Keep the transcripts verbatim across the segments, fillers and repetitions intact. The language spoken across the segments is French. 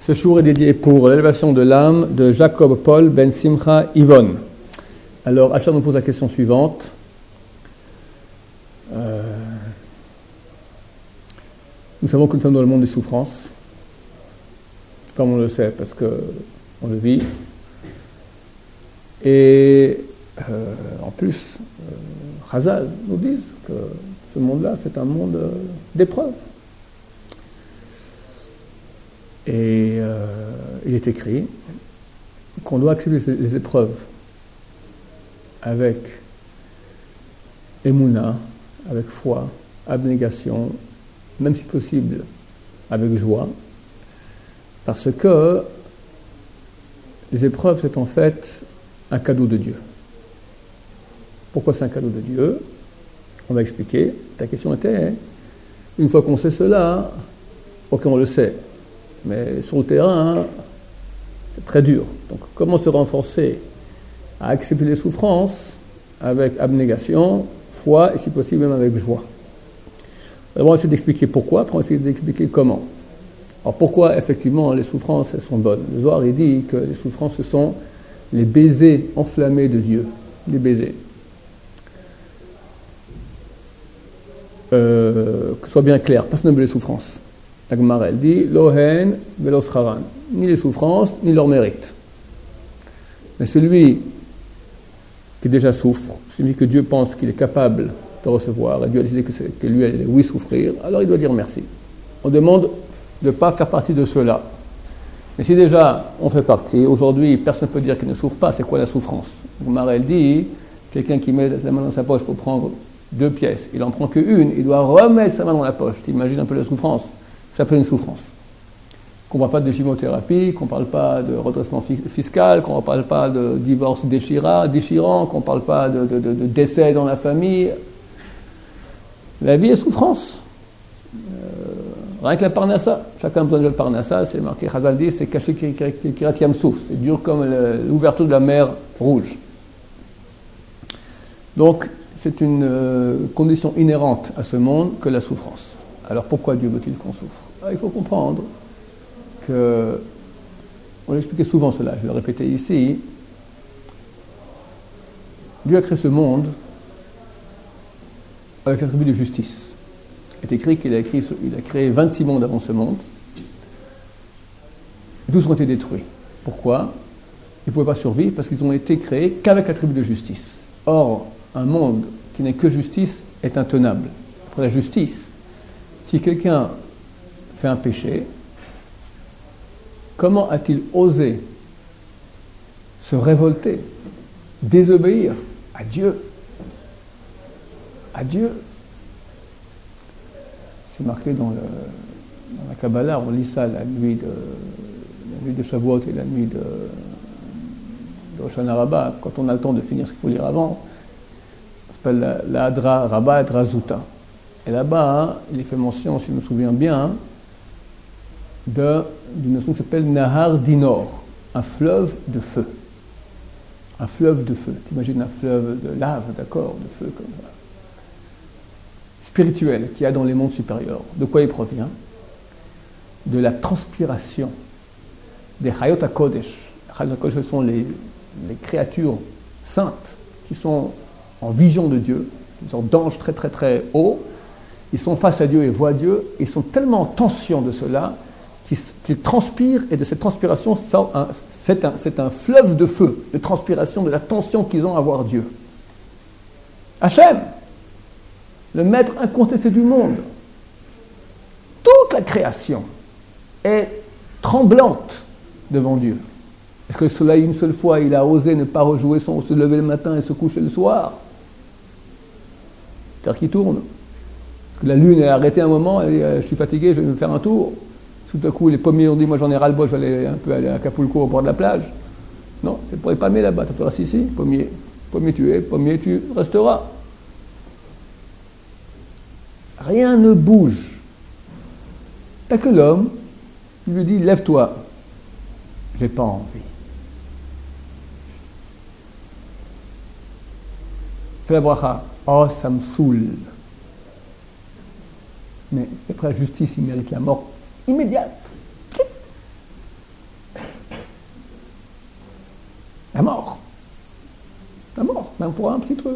Ce jour est dédié pour l'élévation de l'âme de Jacob Paul Ben Simcha Yvonne. Alors, Hachar nous pose la question suivante. Euh, nous savons que nous sommes dans le monde des souffrances. Enfin, on le sait parce qu'on le vit. Et euh, en plus, euh, Chazal nous dit que ce monde-là, c'est un monde euh, d'épreuves. Et euh, il est écrit qu'on doit accepter les épreuves avec émouna, avec foi, abnégation, même si possible avec joie, parce que les épreuves, c'est en fait un cadeau de Dieu. Pourquoi c'est un cadeau de Dieu? On va expliquer. Ta question était, une fois qu'on sait cela, ok, on le sait, mais sur le terrain, c'est très dur. Donc, comment se renforcer à accepter les souffrances avec abnégation, foi et si possible même avec joie? Alors, on va essayer d'expliquer pourquoi, après on va essayer d'expliquer comment. Alors, pourquoi effectivement les souffrances, elles sont bonnes? Le Zohar, il dit que les souffrances, ce sont les baisers enflammés de Dieu. Les baisers. Euh, que ce soit bien clair, personne ne veut les souffrances. La Gemara, elle dit Lohen velo scharan, ni les souffrances, ni leur mérite. Mais celui qui déjà souffre, celui que Dieu pense qu'il est capable de recevoir, et Dieu a décidé que, que lui allait oui souffrir, alors il doit dire merci. On demande de ne pas faire partie de ceux-là. Mais si déjà on fait partie, aujourd'hui personne ne peut dire qu'il ne souffre pas, c'est quoi la souffrance? La Gemara, elle dit quelqu'un qui met la main dans sa poche pour prendre deux pièces, il n'en prend qu'une, il doit remettre sa main dans la poche. T'imagines un peu la souffrance? Ça s'appelle une souffrance. Qu'on ne parle pas de chimiothérapie, qu'on ne parle pas de redressement fiscal, qu'on ne parle pas de divorce déchirant, déchirant qu'on ne parle pas de, de, de, de décès dans la famille. La vie est souffrance. Euh, rien que la parnassa. Chacun a besoin de le parnassa, c'est marqué, Chazal dit, c'est caché kirat yamsouf. C'est dur comme l'ouverture de la mer Rouge. Donc, c'est une euh, condition inhérente à ce monde que la souffrance. Alors pourquoi Dieu veut-il qu'on souffre? Ah, il faut comprendre que, on l'expliquait souvent cela, je vais le répéter ici, Dieu a créé ce monde avec l'attribut de justice. Il est écrit qu'il a, écrit, il a créé vingt-six mondes avant ce monde, et tous ont été détruits. Pourquoi? Ils ne pouvaient pas survivre parce qu'ils ont été créés qu'avec l'attribut de justice. Or, un monde qui n'est que justice est intenable. Après la justice, si quelqu'un fait un péché, comment a-t-il osé se révolter, désobéir à Dieu? À Dieu. C'est marqué dans, le, dans la Kabbalah, on lit ça la nuit de, la nuit de Shavuot et la nuit de, de Hoshana Rabbah, quand on a le temps de finir ce qu'il faut lire avant. Ça s'appelle la, la Hadra Rabbah Hadra Zuta. Et là-bas, hein, il est fait mention, si je me souviens bien, de, d'une notion qui s'appelle Nahar Dinor, un fleuve de feu. Un fleuve de feu. T'imagines un fleuve de lave, d'accord, de feu comme ça. Spirituel, qu'il y a dans les mondes supérieurs. De quoi il provient? De la transpiration des Hayot HaKodesh. Les Hayot HaKodesh, ce sont les, les créatures saintes qui sont en vision de Dieu, une sorte d'ange très très très haut. Ils sont face à Dieu et voient Dieu. Ils sont tellement en tension de cela qu'ils, qu'ils transpirent, et de cette transpiration sort un, c'est, un, c'est un fleuve de feu, de transpiration, de la tension qu'ils ont à voir Dieu. Hachem, le maître incontesté du monde, toute la création est tremblante devant Dieu. Est-ce que le soleil, une seule fois, il a osé ne pas rejouer son se lever le matin et se coucher le soir? C'est-à-dire qu'il tourne. La lune est arrêtée un moment, elle dit, je suis fatigué, je vais me faire un tour. Tout à coup, les pommiers ont dit, moi j'en ai ras-le-bol, je vais aller un peu aller à Acapulco au bord de la plage. Non, c'est pour les palmiers là-bas, tu te restes ici, pommier. Pommier tu es, pommier tu resteras. Rien ne bouge. T'as que l'homme, il lui dit, lève-toi. J'ai pas envie. Fais la bracha. Oh, ça me saoule. Mais après la justice, il mérite la mort immédiate. La mort. La mort, même pour un petit truc.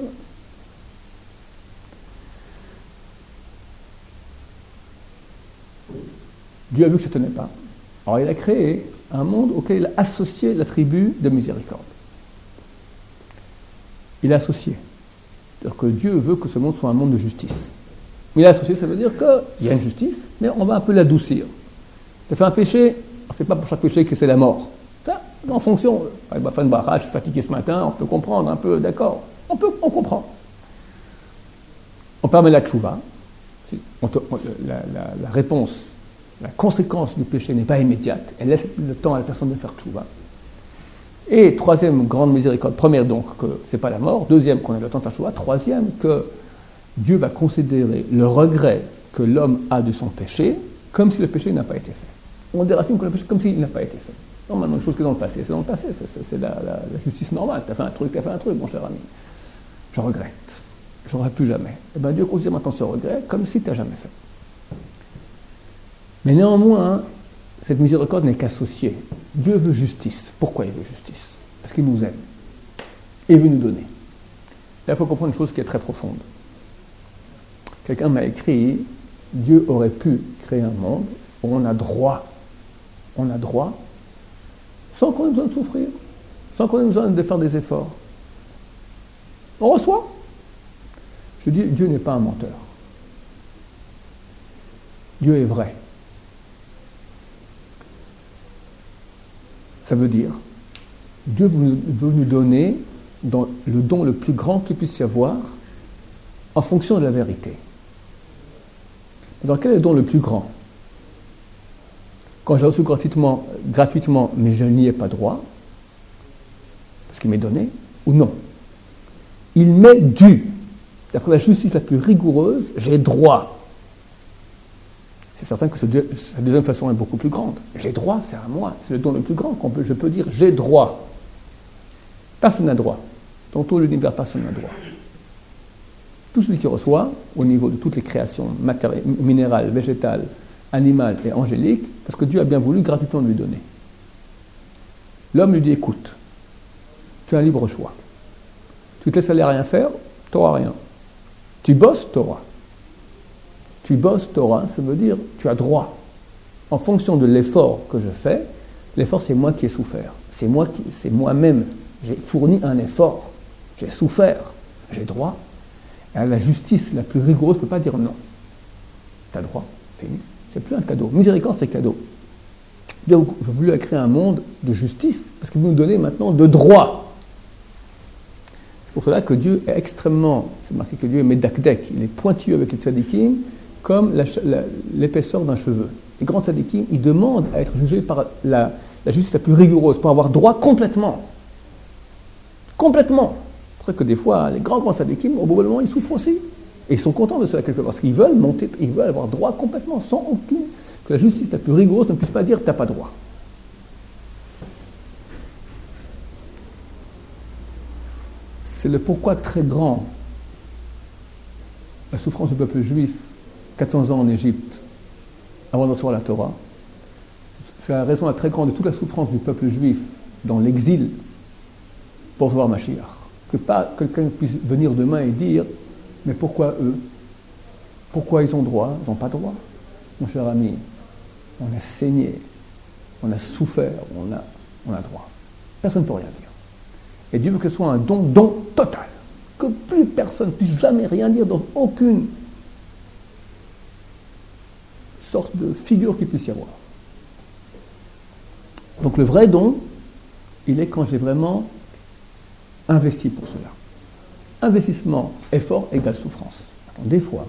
Dieu a vu que ça ne tenait pas. Alors il a créé un monde auquel il a associé l'attribut de miséricorde. Il a associé. C'est-à-dire que Dieu veut que ce monde soit un monde de justice. Il a associé, ça veut dire qu'il y a une justice, mais on va un peu l'adoucir. Tu as fait un péché, c'est pas pour chaque péché que c'est la mort. Ça, en fonction, je suis fatigué ce matin, on peut comprendre un peu, d'accord, on peut, on comprend. On permet la tchouva, on te, on, la, la, la réponse, la conséquence du péché n'est pas immédiate, elle laisse le temps à la personne de faire tchouva. Et troisième grande miséricorde, première donc que c'est pas la mort, deuxième qu'on a le temps de faire tchouva, troisième que Dieu va considérer le regret que l'homme a de son péché comme si le péché n'a pas été fait. On déracine le péché comme s'il n'a pas été fait. Normalement, une chose qui est dans le passé, c'est dans le passé, c'est, c'est, c'est la, la, la justice normale. Tu as fait un truc, tu as fait un truc, mon cher ami. Je regrette. Je n'aurai plus jamais. Et bien Dieu considère maintenant ce regret comme si tu n'as jamais fait. Mais néanmoins, cette miséricorde n'est qu'associée. Dieu veut justice. Pourquoi il veut justice? Parce qu'il nous aime. Et il veut nous donner. Là, il faut comprendre une chose qui est très profonde. Quelqu'un m'a écrit, Dieu aurait pu créer un monde où on a droit, on a droit, sans qu'on ait besoin de souffrir, sans qu'on ait besoin de faire des efforts. On reçoit. Je dis, Dieu n'est pas un menteur. Dieu est vrai. Ça veut dire, Dieu veut nous donner dans le don le plus grand qu'il puisse y avoir en fonction de la vérité. Dans quel est le don le plus grand? Quand j'ai reçu gratuitement, gratuitement, mais je n'y ai pas droit, parce qu'il m'est donné, ou non? Il m'est dû. C'est-à-dire que la justice la plus rigoureuse, j'ai droit. C'est certain que sa deuxième façon est beaucoup plus grande. J'ai droit, c'est à moi, c'est le don le plus grand qu'on peut, je peux dire j'ai droit. Personne n'a droit. Dans tout l'univers, personne n'a droit. Tout celui qui reçoit, au niveau de toutes les créations matérielles, minérales, végétales, animales et angéliques, parce que Dieu a bien voulu gratuitement lui donner. L'homme lui dit, écoute, tu as un libre choix. Tu te laisses aller à rien faire, tu n'auras rien. Tu bosses, tu auras. Tu bosses, tu auras, ça veut dire, tu as droit. En fonction de l'effort que je fais, l'effort c'est moi qui ai souffert. C'est moi qui, c'est moi-même. J'ai fourni un effort. J'ai souffert. J'ai droit. Et la justice la plus rigoureuse ne peut pas dire non. Tu as droit, fini. C'est plus un cadeau. Miséricorde, c'est cadeau. Dieu a voulu créer un monde de justice, parce qu'il veut nous donner maintenant de droit. C'est pour cela que Dieu est extrêmement, c'est marqué que Dieu est médakdek, il est pointilleux avec les tzadikim, comme la, la, l'épaisseur d'un cheveu. Les grands tzadikim, ils demandent à être jugés par la, la justice la plus rigoureuse, pour avoir droit complètement. Complètement. C'est vrai que des fois, les grands grands tzadikim, au bout d'un moment, ils souffrent aussi. Et ils sont contents de cela quelque part, parce qu'ils veulent monter, ils veulent avoir droit complètement, sans aucune, que la justice la plus rigoureuse ne puisse pas dire t'as pas droit. C'est le pourquoi très grand la souffrance du peuple juif quatre cents ans en Égypte avant de recevoir la Torah. C'est la raison la très grande de toute la souffrance du peuple juif dans l'exil pour recevoir Mashiach. Que pas quelqu'un puisse venir demain et dire mais pourquoi eux? Pourquoi ils ont droit? Ils n'ont pas droit. Mon cher ami, on a saigné, on a souffert, on a, on a droit. Personne ne peut rien dire. Et Dieu veut que ce soit un don, don total. Que plus personne ne puisse jamais rien dire dans aucune sorte de figure qu'il puisse y avoir. Donc le vrai don, il est quand j'ai vraiment investi pour cela. Investissement, effort égale souffrance. Des fois,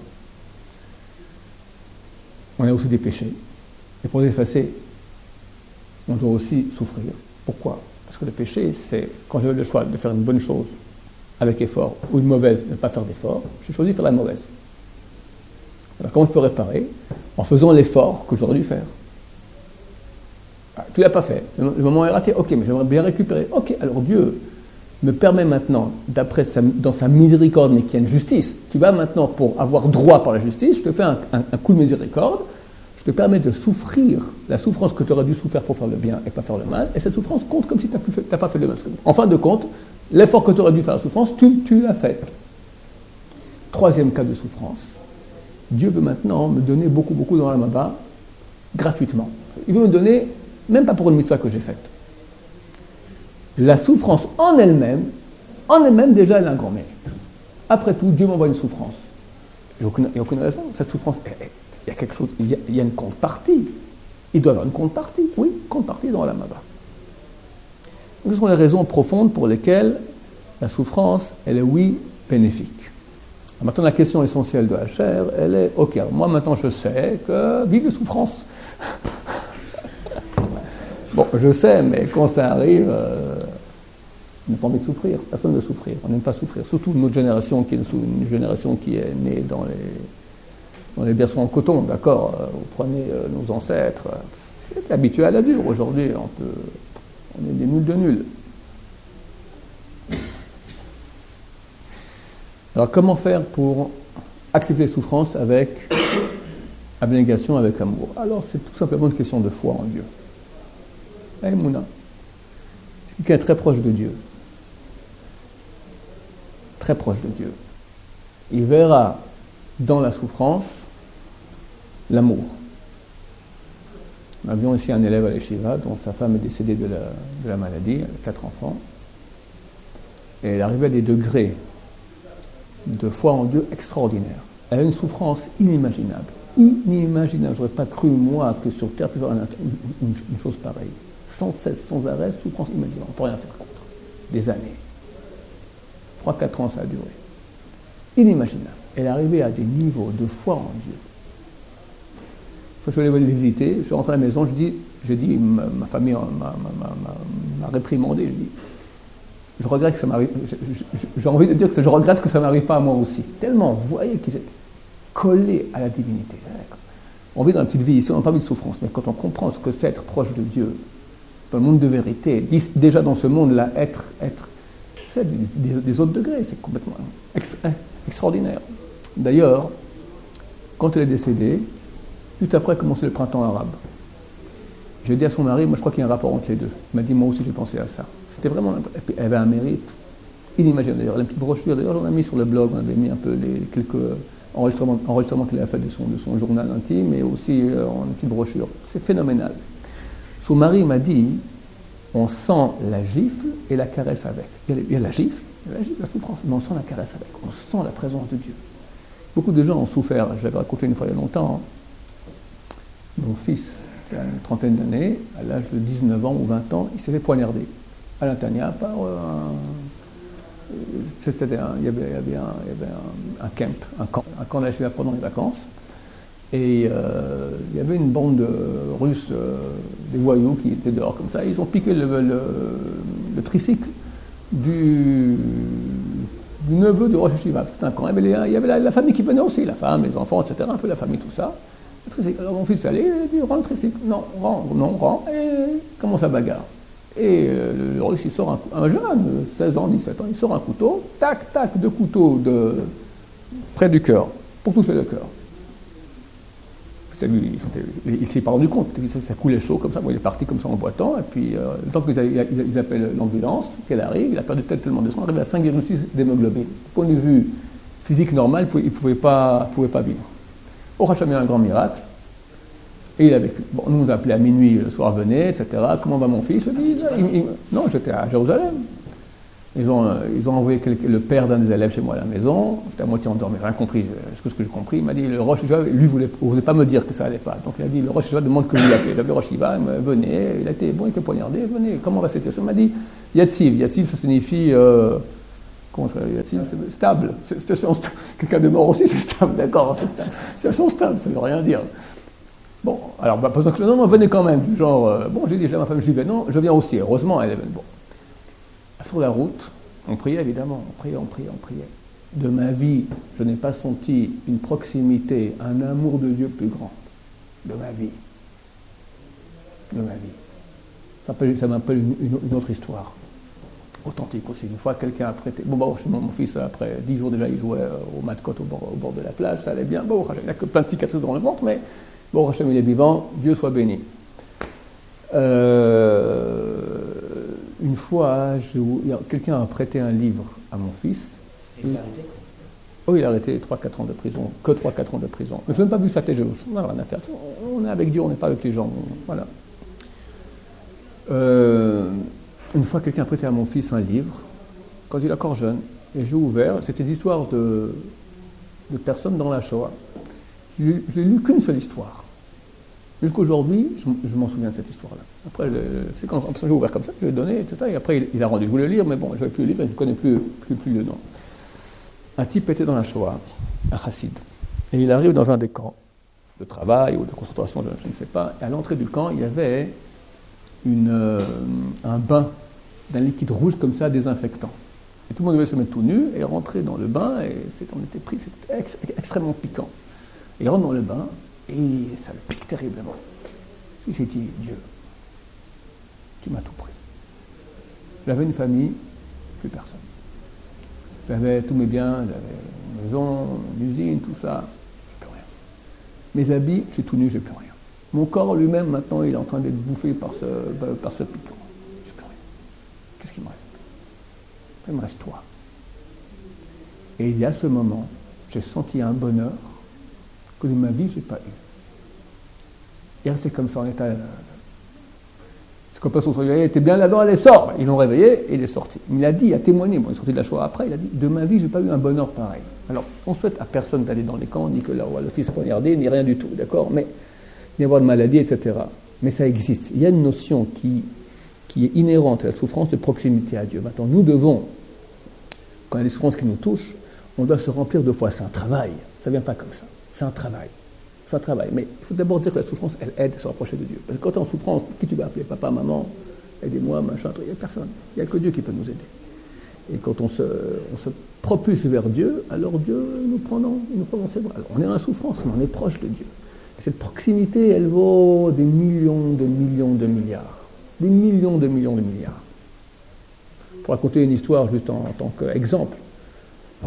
on a aussi des péchés. Et pour les effacer, on doit aussi souffrir. Pourquoi? Parce que le péché, c'est quand j'ai le choix de faire une bonne chose avec effort ou une mauvaise, ne pas faire d'effort, j'ai choisi de faire la mauvaise. Alors comment je peux réparer? En faisant l'effort que j'aurais dû faire. Ah, tu ne l'as pas fait. Le moment est raté. Ok, mais j'aimerais bien récupérer. Ok, alors Dieu me permet maintenant, d'après sa, dans sa miséricorde, mais qu'il y a une justice, tu vas maintenant, pour avoir droit par la justice, je te fais un, un, un coup de miséricorde, je te permets de souffrir la souffrance que tu aurais dû souffrir pour faire le bien et pas faire le mal, et cette souffrance compte comme si tu n'as pas fait le mal. En fin de compte, l'effort que tu aurais dû faire la souffrance, tu, tu l'as fait. Troisième cas de souffrance. Dieu veut maintenant me donner beaucoup, beaucoup dans la Maba, gratuitement. Il veut me donner, même pas pour une mitzvah que j'ai faite. La souffrance en elle-même, en elle-même déjà, elle a un grand mérite. Après tout, Dieu m'envoie une souffrance. Il n'y a aucune, il y a aucune raison. Cette souffrance, il y a quelque chose, il y a, il y a une contrepartie. Il doit y avoir une contrepartie. Oui, contrepartie dans la Maba. Ce sont les raisons profondes pour lesquelles la souffrance, elle est, oui, bénéfique. Maintenant, la question essentielle de Hacher, elle est, ok, moi maintenant je sais que vive les souffrances. Bon, je sais, mais quand ça arrive, euh, on n'a pas envie de souffrir. Personne ne veut souffrir. On n'aime pas souffrir. Surtout notre génération, qui est une génération qui est née dans les, dans les berceaux en coton, d'accord. Vous prenez euh, nos ancêtres. C'est habitué à la dure. Aujourd'hui, on, peut, on est des nuls de nuls. Alors, comment faire pour accepter les souffrances avec abnégation, avec amour? Alors, c'est tout simplement une question de foi en Dieu. Mouna. C'est quelqu'un très proche de Dieu. Très proche de Dieu. Il verra dans la souffrance l'amour. Nous avions ici un élève à l'Eshiva dont sa femme est décédée de la, de la maladie, elle a quatre enfants. Et elle arrivait à des degrés de foi en Dieu extraordinaires. Elle a une souffrance inimaginable. Inimaginable. Je n'aurais pas cru, moi, que sur Terre, puisse y avoir une, une, une chose pareille. Sans cesse, sans arrêt, souffrance inimaginable. On ne peut rien faire contre. Des années. Trois, quatre ans, ça a duré. Inimaginable. Elle est arrivée à des niveaux de foi en Dieu. Quand je suis allé les visiter, je suis rentré à la maison, je dis, je dis ma, ma famille m'a, m'a, m'a, m'a réprimandé, je dis, je regrette que ça m'arrive, j'ai envie de dire que je regrette que ça ne m'arrive pas à moi aussi. Tellement, vous voyez qu'ils étaient collés à la divinité. On vit dans une petite vie ici, on n'a pas vu de souffrance, mais quand on comprend ce que c'est être proche de Dieu, dans le monde de vérité, déjà dans ce monde-là, être, être c'est des, des autres degrés, c'est complètement ex, extraordinaire. D'ailleurs, quand elle est décédée, juste après a commencé le printemps arabe. J'ai dit à son mari, moi je crois qu'il y a un rapport entre les deux. Il m'a dit, moi aussi j'ai pensé à ça. C'était vraiment, elle avait un mérite inimaginable. D'ailleurs, la petite brochure, d'ailleurs, j'en ai mis sur le blog, on avait mis un peu les quelques enregistrements, enregistrements qu'il a fait de son, de son journal intime, et aussi euh, en petite brochure. C'est phénoménal. Son mari m'a dit, on sent la gifle et la caresse avec. Il y a, il y a la gifle, il y a la gifle, la souffrance, mais on sent la caresse avec. On sent la présence de Dieu. Beaucoup de gens ont souffert. Je l'avais raconté une fois il y a longtemps. Mon fils, qui a une trentaine d'années, à l'âge de dix-neuf ans ou vingt ans, il s'est fait poignarder à l'Intania par un... C'était un, il y avait, il y avait, un, il y avait un, un camp, un camp, un camp d'H V A pendant les vacances. Et euh, il y avait une bande de Russes, euh, des voyous qui étaient dehors comme ça. Ils ont piqué le, le, le tricycle du, du neveu de Rosh Hashiva. C'était un camp. Il y avait, il y avait la, la famille qui venait aussi, la femme, les enfants, et cetera. Un peu la famille, tout ça. Le tricycle. Alors mon fils allait, il dit, rends le tricycle. Non, rends, non, rends. Et commence la bagarre. Et euh, le, le Russe, il sort un, un jeune, seize ans, dix-sept ans, il sort un couteau, tac, tac, deux couteaux de, près du cœur, pour toucher le cœur. Lui, il, sentait, il s'est pas rendu compte, ça, ça coulait chaud comme ça, bon, il est parti comme ça en boitant, et puis euh, le temps qu'ils ils, ils appellent l'ambulance, qu'elle arrive, il a perdu tellement de sang, il arrive à cinq virgule six d'hémoglobine. Du point de vue physique normal, il ne pouvait, pouvait, pouvait pas vivre. Au Hachem, il y a un grand miracle, et il a vécu. Bon, nous, on nous appelait à minuit, le soir venait, et cetera. Comment va mon fils? Il dit, il, il, non, j'étais à Jérusalem. Ils ont, euh, ils ont envoyé quelqu'un, le père d'un des élèves chez moi à la maison. J'étais à moitié endormi, j'ai rien compris. Ce que, ce que j'ai compris, il m'a dit, le Rosh Hashiva, lui, ne voulait pas me dire que ça allait pas. Donc il a dit, le Rosh Hashiva demande que vous l'appelez. Le Rosh Hashiva, venez, il a été bon, il était poignardé, venez. Comment va cette situation? Il m'a dit, Yatsiv. Yatsiv, ça signifie, euh, comment ça, Yatsiv, c'est stable. C'est, situation sta- Quelqu'un de mort aussi, c'est stable, d'accord, c'est stable. Situation stable, ça ne veut rien dire. Bon, alors, bah, parce que non, non, venez quand même, du genre, euh, bon, j'ai dit, j'ai ma femme, j'y vais, non, je viens aussi, heureusement, elle est bon. Sur la route, on priait évidemment, on priait, on priait, on priait. De ma vie, je n'ai pas senti une proximité, un amour de Dieu plus grand. De ma vie. De ma vie. Ça, peut, ça m'appelle une, une, une autre histoire. Authentique aussi. Une fois, quelqu'un a prêté. Bon, bon, mon fils, après dix jours déjà, il jouait au mat-côte au bord, au bord de la plage, ça allait bien. Bon, il n'a que plein de cicatrices dans le ventre, mais Bon, Hachem, il est vivant, Dieu soit béni. Euh, une fois, je, quelqu'un a prêté un livre à mon fils. Et il a arrêté? Oh, il a arrêté trois quatre ans de prison, que trois quatre ans de prison. Je n'ai même pas vu sa tête, je n'ai rien à faire. On est avec Dieu, on n'est pas avec les gens. Voilà. Euh, une fois, quelqu'un a prêté à mon fils un livre, quand il est encore jeune, et j'ai ouvert, c'était l'histoire de, de personnes dans la Shoah. Je n'ai lu qu'une seule histoire. Jusqu'aujourd'hui, je, je m'en souviens de cette histoire-là. Après, c'est quand j'ai ouvert comme ça, je l'ai donné, et cetera. Et après, il, il a rendu. Je voulais le lire, mais bon, je n'avais plus le livre, je ne connais plus, plus, plus le nom. Un type était dans la Shoah, un chassid. Et il arrive dans un des camps de travail ou de concentration, je, je ne sais pas. Et à l'entrée du camp, il y avait une, euh, un bain d'un liquide rouge comme ça, désinfectant. Et tout le monde devait se mettre tout nu et rentrer dans le bain. Et c'est, on était pris, c'était ex, extrêmement piquant. Et il rentre dans le bain et ça le pique terriblement. Il s'est dit, Dieu, tu m'as tout pris. J'avais une famille, plus personne. J'avais tous mes biens, j'avais une maison, une usine, tout ça, j'ai plus rien. Mes habits, je suis tout nu, j'ai plus rien. Mon corps lui-même, maintenant, il est en train d'être bouffé par ce, par ce piquant. J'ai plus rien. Qu'est-ce qu'il me reste? Il me reste toi. Et il y a ce moment, j'ai senti un bonheur que de ma vie, je n'ai pas eu. Il est resté comme ça en état. C'est comme son soleil, il était bien là-dedans, allez, sort. Ils l'ont réveillé et il est sorti. Il a dit, il a témoigné, bon, il est sorti de la Shoah après, il a dit, de ma vie, je n'ai pas eu un bonheur pareil. Alors, on souhaite à personne d'aller dans les camps, ni que le, le fils poignardé, ni rien du tout, d'accord, mais ni avoir de maladie, et cetera. Mais ça existe. Il y a une notion qui, qui est inhérente à la souffrance de proximité à Dieu. Maintenant, nous devons, quand il y a des souffrances qui nous touchent, on doit se remplir de foi. C'est un travail. Ça ne vient pas comme ça. C'est un travail. C'est un travail. Mais il faut d'abord dire que la souffrance, elle aide à se rapprocher de Dieu. Parce que quand tu es en souffrance, qui tu vas appeler? Papa, maman, aidez-moi, machin, il n'y a personne. Il n'y a que Dieu qui peut nous aider. Et quand on se, on se propulse vers Dieu, alors Dieu nous prend dans, nous prend dans ses bras. Alors, on est en souffrance, mais on est proche de Dieu. Et cette proximité, elle vaut des millions de millions de milliards. Des millions de millions de milliards. Pour raconter une histoire juste en, en tant qu'exemple, euh,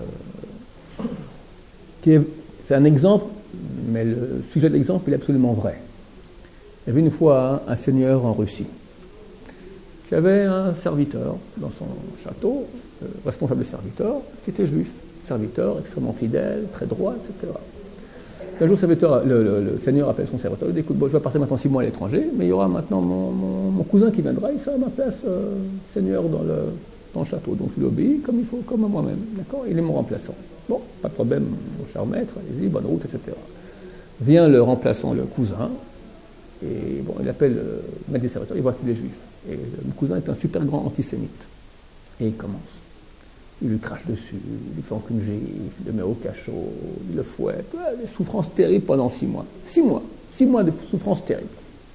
qui est, c'est un exemple, mais le sujet de l'exemple est absolument vrai. Il y avait une fois un, un seigneur en Russie qui avait un serviteur dans son château, euh, responsable serviteur, qui était juif, serviteur extrêmement fidèle, très droit, et cetera. Un jour, le, le, le seigneur appelle son serviteur, il dit, écoute, bon, je vais partir maintenant six mois à l'étranger, mais il y aura maintenant mon, mon, mon cousin qui viendra, il sera à ma place euh, seigneur dans le, dans le château. Donc il obéit comme il faut, comme à moi-même, d'accord? Il est mon remplaçant. Bon, pas de problème, mon cher maître, allez-y, bonne route, et cetera. Vient le remplaçant, le cousin, et bon, il appelle le maître des serviteurs, il voit qu'il est juif. Et le cousin est un super grand antisémite. Et il commence. Il lui crache dessus, il lui fait en une gifle, il le met au cachot, il le fouette. Ouais, des souffrances terribles pendant six mois. Six mois. Six mois de souffrances terribles.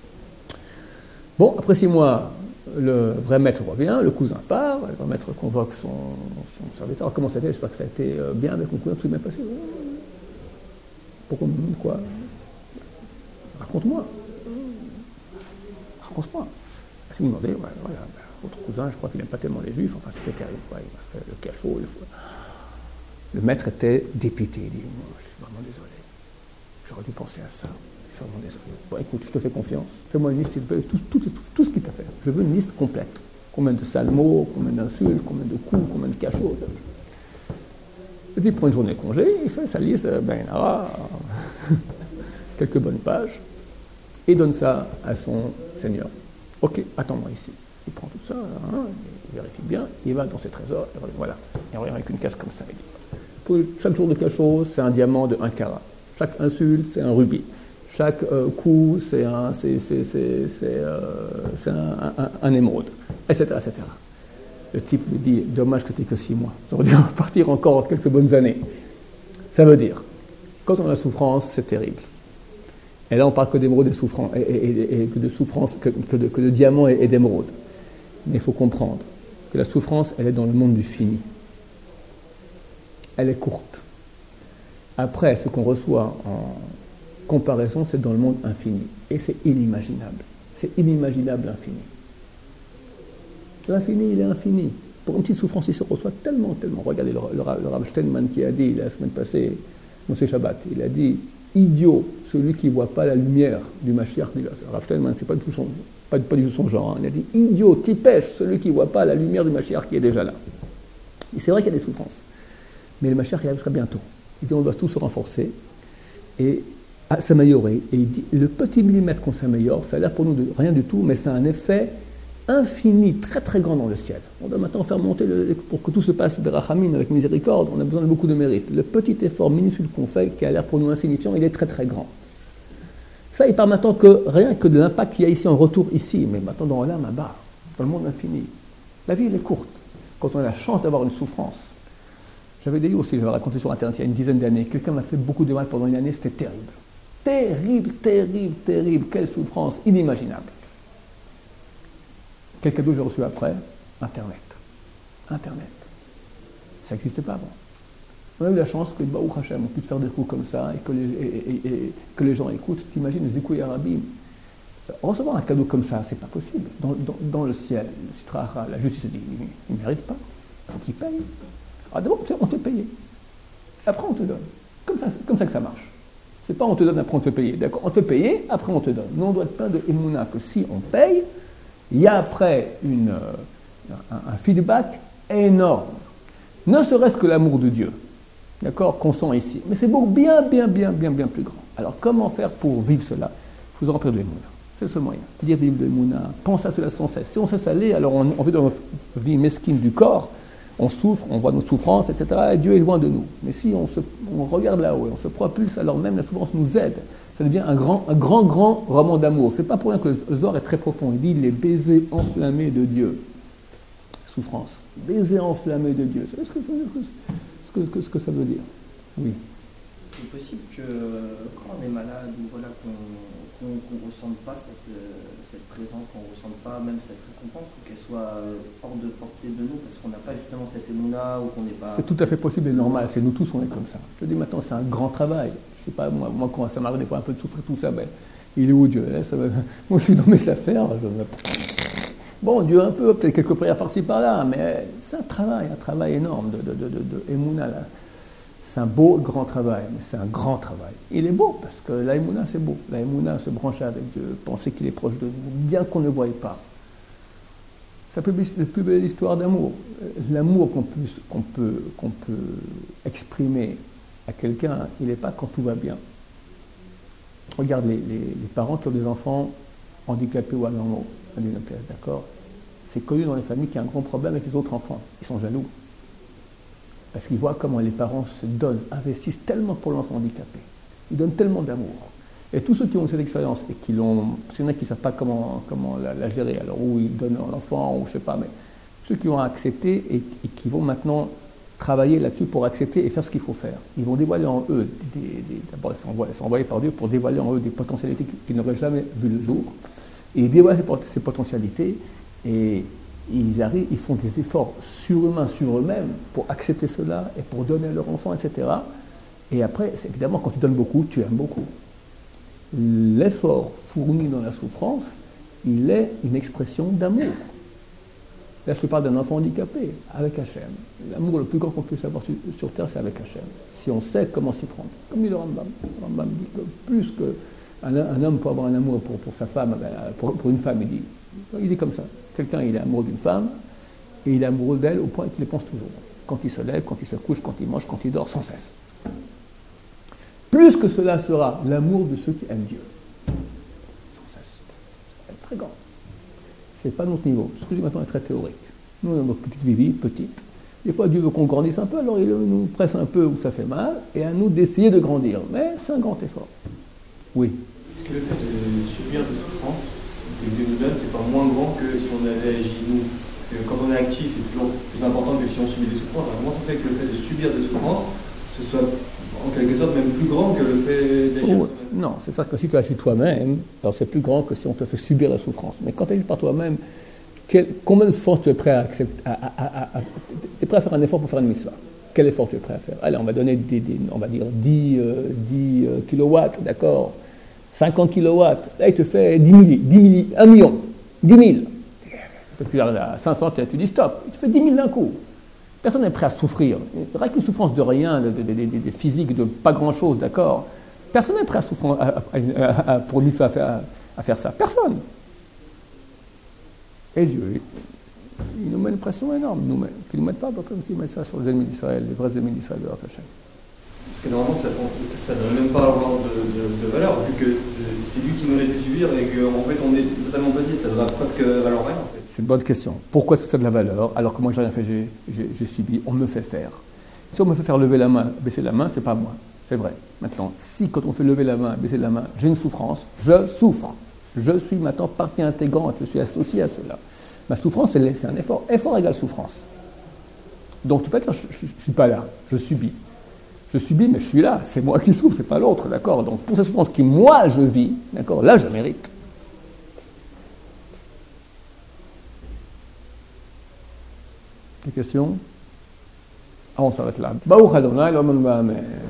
Bon, après six mois, le vrai maître revient, le cousin part, le vrai maître convoque son, son serviteur. Alors, comment ça a été? J'espère que ça a été bien avec mon cousin, tout s'est bien passé. Pourquoi? Quoi? Raconte-moi. Raconte-moi. Si vous me demandez, ouais, voilà, votre cousin, je crois qu'il n'aime pas tellement les juifs, enfin c'était terrible, quoi. Il m'a fait le cachot. Le, le maître était dépité, il dit, moi, je suis vraiment désolé, j'aurais dû penser à ça, je suis vraiment désolé. Bon, écoute, je te fais confiance, fais-moi une liste, tout, tout, tout, tout ce qu'il t'a fait, je veux une liste complète. Combien de sales mots, combien d'insultes, combien de coups, combien de cachots. Et puis il prend une journée de congé, il fait sa liste, ben là, quelques bonnes pages, et donne ça à son seigneur. Ok, attends-moi ici. Il prend tout ça, hein, il vérifie bien, il va dans ses trésors, et voilà. Il revient avec une caisse comme ça. Il dit, pour chaque jour de cachot, c'est un diamant de un carat. Chaque insulte, c'est un rubis. Chaque euh, coup, c'est un, c'est, c'est, c'est, c'est, euh, c'est un, un, un émeraude, et cetera, et cetera. Le type lui dit, dommage que tu n'aies que six mois. Ça aurait dû repartir encore quelques bonnes années. Ça veut dire, quand on a la souffrance, c'est terrible. Et là, on parle que d'émeraude et, souffrance, et, et, et que de souffrance, que, que, de, que de diamants et, et d'émeraude. Mais il faut comprendre que la souffrance, elle est dans le monde du fini. Elle est courte. Après, ce qu'on reçoit en comparaison, c'est dans le monde infini. Et c'est inimaginable. C'est inimaginable l'infini. L'infini, il est infini. Pour une petite souffrance, il se reçoit tellement, tellement. Regardez le, le, le Rav Steinman qui a dit la semaine passée, Moshe Shabbat, il a dit idiot, celui qui ne voit pas la lumière du Mashiach. Rav Steinman, c'est pas du tout son, pas, pas du tout son genre. Hein. Il a dit idiot, tipèche, celui qui ne voit pas la lumière du Mashiach qui est déjà là. Et c'est vrai qu'il y a des souffrances. Mais le Mashiach, il arrivera bientôt. Il dit on doit tous se renforcer et à s'améliorer. Et il dit le petit millimètre qu'on s'améliore, ça a l'air pour nous de rien du tout, mais c'est un effet infini, très très grand dans le ciel. On doit maintenant faire monter, le, pour que tout se passe berachamim, avec miséricorde, on a besoin de beaucoup de mérite. Le petit effort minuscule qu'on fait, qui a l'air pour nous insignifiant, il est très très grand. Ça, il parle maintenant que rien que de l'impact qu'il y a ici en retour ici, mais maintenant dans l'âme à bas, dans le monde infini. La vie, elle est courte. Quand on a la chance d'avoir une souffrance. J'avais dit aussi, je l'avais raconté sur Internet il y a une dizaine d'années, quelqu'un m'a fait beaucoup de mal pendant une année, c'était terrible. Terrible, terrible, terrible, quelle souffrance inimaginable. Quel cadeau j'ai reçu après? Internet. Internet. Ça n'existait pas avant. On a eu la chance que Baruch Hashem, on puisse faire des coups comme ça et que les, et, et, et, que les gens écoutent. T'imagines les Zikouï Arabim. Recevoir un cadeau comme ça, c'est pas possible. Dans, dans, dans le ciel, le Sitra, la justice dit il ne mérite pas. Il faut qu'il paye. Ah, d'abord, on te fait payer. Après, on te donne. Comme ça, c'est comme ça que ça marche. C'est pas on te donne, après on te fait payer. D'accord? On te fait payer, après on te donne. Nous, on doit être plein de Emouna que si on paye, il y a après une, un, un feedback énorme. Ne serait-ce que l'amour de Dieu, d'accord, qu'on sent ici. Mais c'est beaucoup bien, bien, bien, bien, bien plus grand. Alors, comment faire pour vivre cela? Il faut se remplir de Emouna. C'est le seul moyen. Lire des livres de Emouna, pense à cela sans cesse. Si on sait aller, alors on, on vit dans notre vie mesquine du corps, on souffre, on voit nos souffrances, et cetera. Et Dieu est loin de nous. Mais si on, se, on regarde là-haut et on se propulse, alors même la souffrance nous aide. Ça devient un grand, un grand, grand roman d'amour. C'est pas pour rien que le Zohar est très profond. Il dit les baisers enflammés de Dieu. Souffrance. Baisers enflammés de Dieu. C'est ce que, ce, que, ce, que, ce que ça veut dire. Oui. C'est possible que quand on est malade ou voilà, qu'on ne qu'on, qu'on ressente pas cette, cette présence, qu'on ne ressente pas même cette récompense, ou qu'elle soit hors de portée de nous, parce qu'on n'a pas justement cette émouna, ou qu'on n'est pas... C'est tout à fait possible et normal. C'est nous tous, on est comme ça. Je dis maintenant, c'est un grand travail. Je sais pas, moi, moi quand ça m'arrive des fois un peu de souffrir, tout ça, ben, il est où Dieu hein, ça me... Moi, je suis dans mes affaires. Je me... Bon, Dieu un peu, peut-être quelques prières par-ci, par-là, mais c'est un travail, un travail énorme de, de, de, de, de Emouna, là. C'est un beau, grand travail, mais c'est un grand travail. Il est beau, parce que la Emouna, c'est beau. La Emouna, se brancher avec Dieu, penser qu'il est proche de nous, bien qu'on ne le voie pas. C'est la plus, la plus belle histoire d'amour. L'amour qu'on peut, qu'on peut, qu'on peut exprimer à quelqu'un, il n'est pas quand tout va bien. Regarde les, les, les parents qui ont des enfants handicapés ou anormaux, d'accord? C'est connu dans les familles qu'il y a un grand problème avec les autres enfants. Ils sont jaloux. Parce qu'ils voient comment les parents se donnent, investissent tellement pour l'enfant handicapé. Ils donnent tellement d'amour. Et tous ceux qui ont eu cette expérience et qui l'ont... Parce qu'il y en a qui ne savent pas comment, comment la, la gérer, alors où ils donnent l'enfant, ou je ne sais pas, mais ceux qui ont accepté et, et qui vont maintenant travailler là-dessus pour accepter et faire ce qu'il faut faire. Ils vont dévoiler en eux, des, des, d'abord ils sont, sont envoyés par Dieu pour dévoiler en eux des potentialités qu'ils n'auraient jamais vu le jour. Et ils dévoilent ces, ces potentialités et ils arrivent, ils font des efforts surhumains sur eux-mêmes pour accepter cela et pour donner à leur enfant, et cetera. Et après, c'est évidemment, quand tu donnes beaucoup, tu aimes beaucoup. L'effort fourni dans la souffrance, il est une expression d'amour. Là, je te parle d'un enfant handicapé, avec Hachem. L'amour le plus grand qu'on puisse avoir sur, sur terre, c'est avec Hachem. Si on sait comment s'y prendre. Comme dit le Rambam. Le Rambam dit que plus qu'un un homme peut avoir un amour pour, pour sa femme, pour, pour une femme, il dit, il dit comme ça. Quelqu'un, il est amoureux d'une femme, et il est amoureux d'elle au point qu'il les pense toujours. Quand il se lève, quand il se couche, quand il mange, quand il dort, sans cesse. Plus que cela sera l'amour de ceux qui aiment Dieu. Sans cesse. C'est très grand. C'est pas notre niveau. Ce que je dis maintenant est très théorique. Nous, on a notre petite vie, petite. Des fois, Dieu veut qu'on grandisse un peu, alors il nous presse un peu où ça fait mal, et à nous d'essayer de grandir. Mais c'est un grand effort. Oui. Est-ce que le fait de subir des souffrances que Dieu nous donne, c'est pas moins grand que si on avait agi nous? Parce que quand on est actif, c'est toujours plus important que si on subit des souffrances. Alors comment ça fait que le fait de subir des souffrances, ce soit en quelque sorte même plus grand que le fait d'agir oh, non, c'est ça que si tu agis toi-même, alors c'est plus grand que si on te fait subir la souffrance. Mais quand tu agis par toi-même, quel, combien de souffrance tu es prêt à accepter à, à, à, à, tu es prêt à faire un effort pour faire une mitzvah? Quel effort tu es prêt à faire? Allez, on va donner des, des, on va dire dix, euh, dix euh, kilowatts, d'accord, cinquante kilowatts. Là, il te fait dix mille, dix mille, un million, dix mille. Depuis à cinq cents, tu dis stop. Il te fait dix mille d'un coup. Personne n'est prêt à souffrir. Rien qu'une souffrance de rien, de, de, de, de, de physique, de pas grand-chose, d'accord. Personne n'est prêt à souffrir à, à, à, à, pour lui à faire, à faire ça. Personne. Et Dieu, il nous met une pression énorme. Nous met, qu'il ne nous mette pas comme qu'il met ça sur les ennemis d'Israël, les vrais ennemis d'Israël de leur Hachem. Parce que normalement, ça ne doit même pas avoir de, de, de valeur, vu que c'est lui qui nous l'a fait subir et qu'en fait, on est totalement petit. Ça doit presque valoir rien, en fait. C'est une bonne question. Pourquoi ça a de la valeur alors que moi, j'ai rien fait, j'ai, j'ai, j'ai subi? On me fait faire. Si on me fait faire lever la main, baisser la main, c'est pas moi. C'est vrai. Maintenant, si quand on fait lever la main, baisser la main, j'ai une souffrance, je souffre. Je suis maintenant partie intégrante, je suis associé à cela. Ma souffrance, c'est, c'est un effort. Effort égale souffrance. Donc, tu peux dire, je ne suis pas là, je subis. Je subis, mais je suis là. C'est moi qui souffre, c'est pas l'autre, d'accord? Donc, pour cette souffrance qui, moi, je vis, d'accord, là, je mérite. Des questions? Ah, on s'arrête là. Baruch Adonai, l'homme, amen.